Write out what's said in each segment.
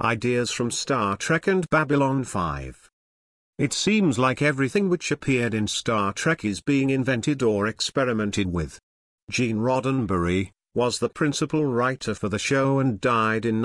Ideas from Star Trek and Babylon 5. It seems like everything which appeared in Star Trek is being invented or experimented with. Gene Roddenberry was the principal writer for the show and died in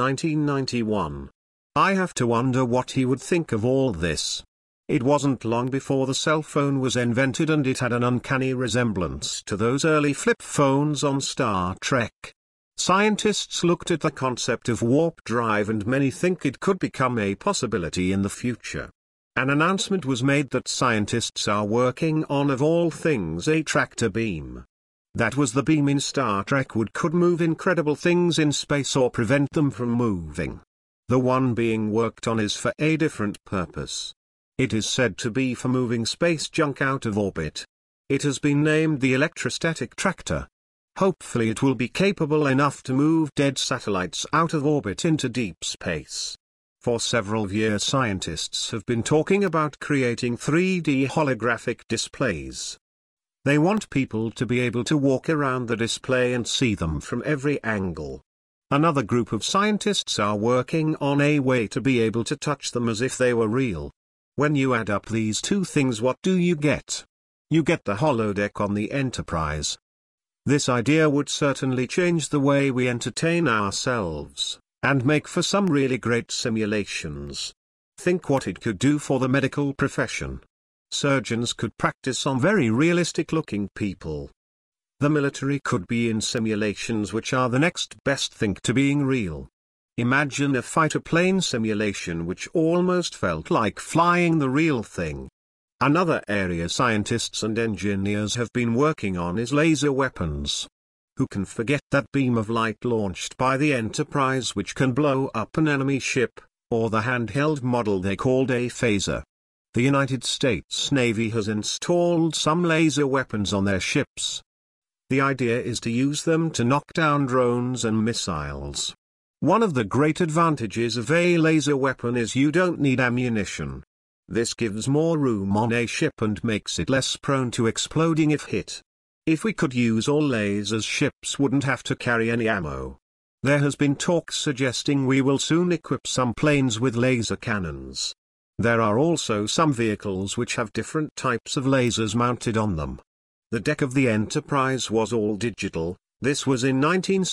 1991. I have to wonder what he would think of all this. It wasn't long before the cell phone was invented, and it had an uncanny resemblance to those early flip phones on Star Trek. Scientists looked at the concept of warp drive, and many think it could become a possibility in the future. An announcement was made that scientists are working on, of all things, a tractor beam. That was the beam in Star Trek which could move incredible things in space or prevent them from moving. The one being worked on is for a different purpose. It is said to be for moving space junk out of orbit. It has been named the electrostatic tractor. Hopefully it will be capable enough to move dead satellites out of orbit into deep space. For several years scientists have been talking about creating 3D holographic displays. They want people to be able to walk around the display and see them from every angle. Another group of scientists are working on a way to be able to touch them as if they were real. When you add up these two things, what do you get? You get the holodeck on the Enterprise. This idea would certainly change the way we entertain ourselves, and make for some really great simulations. Think what it could do for the medical profession. Surgeons could practice on very realistic-looking people. The military could be in simulations which are the next best thing to being real. Imagine a fighter plane simulation which almost felt like flying the real thing. Another area scientists and engineers have been working on is laser weapons. Who can forget that beam of light launched by the Enterprise which can blow up an enemy ship, or the handheld model they called a phaser? The United States Navy has installed some laser weapons on their ships. The idea is to use them to knock down drones and missiles. One of the great advantages of a laser weapon is you don't need ammunition. This gives more room on a ship and makes it less prone to exploding if hit. If we could use all lasers, ships wouldn't have to carry any ammo. There has been talk suggesting we will soon equip some planes with laser cannons. There are also some vehicles which have different types of lasers mounted on them. The deck of the Enterprise was all digital. This was in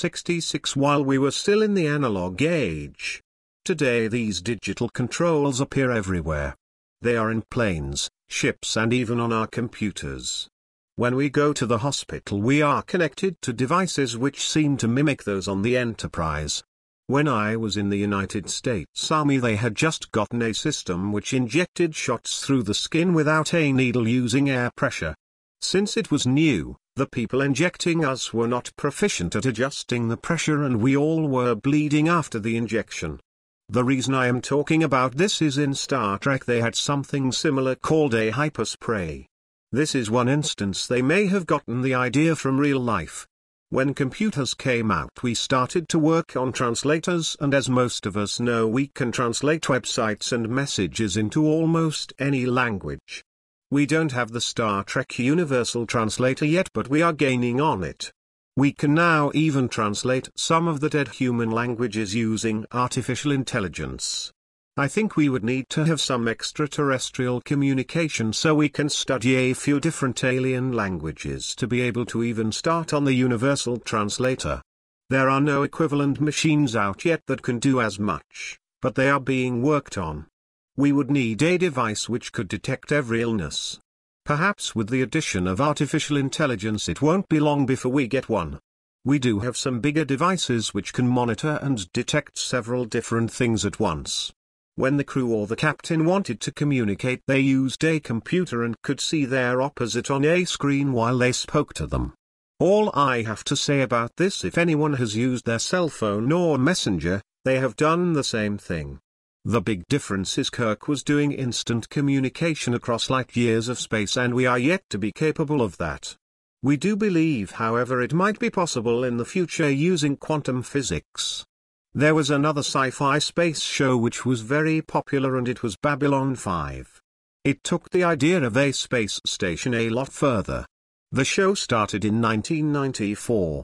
1966 while we were still in the analog age. Today these digital controls appear everywhere. They are in planes, ships, and even on our computers. When we go to the hospital we are connected to devices which seem to mimic those on the Enterprise. When I was in the United States Army they had just gotten a system which injected shots through the skin without a needle using air pressure. Since it was new, the people injecting us were not proficient at adjusting the pressure and we all were bleeding after the injection. The reason I am talking about this is in Star Trek they had something similar called a hyperspray. This is one instance they may have gotten the idea from real life. When computers came out we started to work on translators, and as most of us know we can translate websites and messages into almost any language. We don't have the Star Trek Universal Translator yet, but we are gaining on it. We can now even translate some of the dead human languages using artificial intelligence. I think we would need to have some extraterrestrial communication so we can study a few different alien languages to be able to even start on the Universal Translator. There are no equivalent machines out yet that can do as much, but they are being worked on. We would need a device which could detect every illness. Perhaps with the addition of artificial intelligence it won't be long before we get one. We do have some bigger devices which can monitor and detect several different things at once. When the crew or the captain wanted to communicate they used a computer and could see their opposite on a screen while they spoke to them. All I have to say about this, if anyone has used their cell phone or messenger, they have done the same thing. The big difference is Kirk was doing instant communication across light years of space and we are yet to be capable of that. We do believe however it might be possible in the future using quantum physics. There was another sci-fi space show which was very popular and it was Babylon 5. It took the idea of a space station a lot further. The show started in 1994.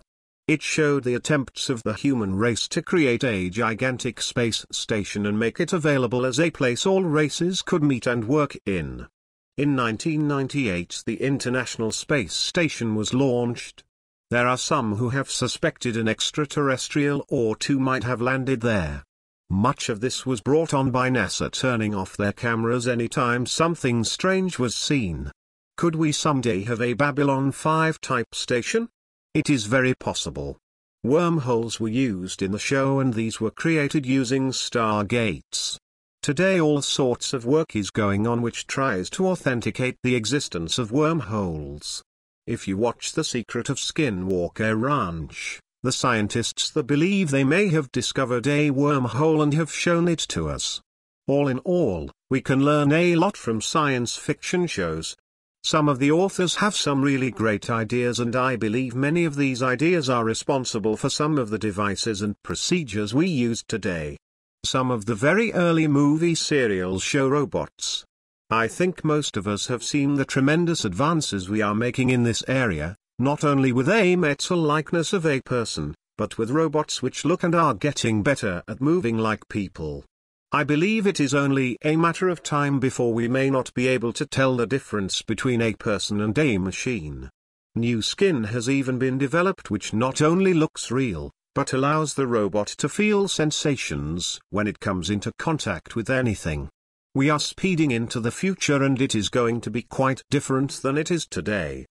It showed the attempts of the human race to create a gigantic space station and make it available as a place all races could meet and work in. In 1998 the International Space Station was launched. There are some who have suspected an extraterrestrial or two might have landed there. Much of this was brought on by NASA turning off their cameras anytime something strange was seen. Could we someday have a Babylon 5 type station? It is very possible. Wormholes were used in the show and these were created using stargates. Today all sorts of work is going on which tries to authenticate the existence of wormholes. If you watch The Secret of Skinwalker Ranch, the scientists that believe they may have discovered a wormhole and have shown it to us. All in all, we can learn a lot from science fiction shows. Some of the authors have some really great ideas and I believe many of these ideas are responsible for some of the devices and procedures we use today. Some of the very early movie serials show robots. I think most of us have seen the tremendous advances we are making in this area, not only with a metal likeness of a person, but with robots which look and are getting better at moving like people. I believe it is only a matter of time before we may not be able to tell the difference between a person and a machine. New skin has even been developed which not only looks real, but allows the robot to feel sensations when it comes into contact with anything. We are speeding into the future and it is going to be quite different than it is today.